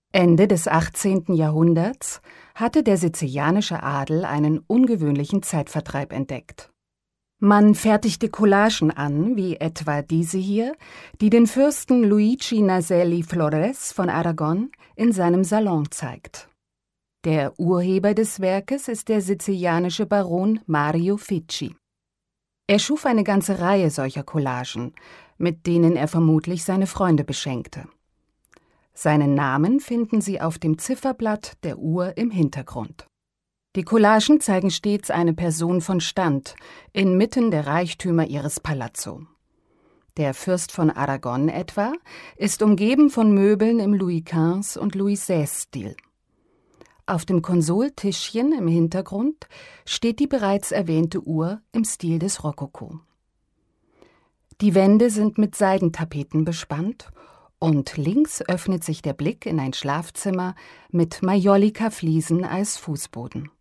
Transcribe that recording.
Ende des 18. Jahrhunderts hatte der sizilianische Adel einen ungewöhnlichen Zeitvertreib entdeckt. Man fertigte Collagen an, wie etwa diese hier, die den Fürsten Luigi Naselli Flores von Aragon in seinem Salon zeigt. Der Urheber des Werkes ist der sizilianische Baron Mario Ficci. Er schuf eine ganze Reihe solcher Collagen, mit denen er vermutlich seine Freunde beschenkte. Seinen Namen finden Sie auf dem Zifferblatt der Uhr im Hintergrund. Die Collagen zeigen stets eine Person von Stand, inmitten der Reichtümer ihres Palazzo. Der Fürst von Aragon etwa ist umgeben von Möbeln im Louis XV und Louis XVI-Stil. Auf dem Konsoltischchen im Hintergrund steht die bereits erwähnte Uhr im Stil des Rokoko. Die Wände sind mit Seidentapeten bespannt und links öffnet sich der Blick in ein Schlafzimmer mit Majolika-Fliesen als Fußboden.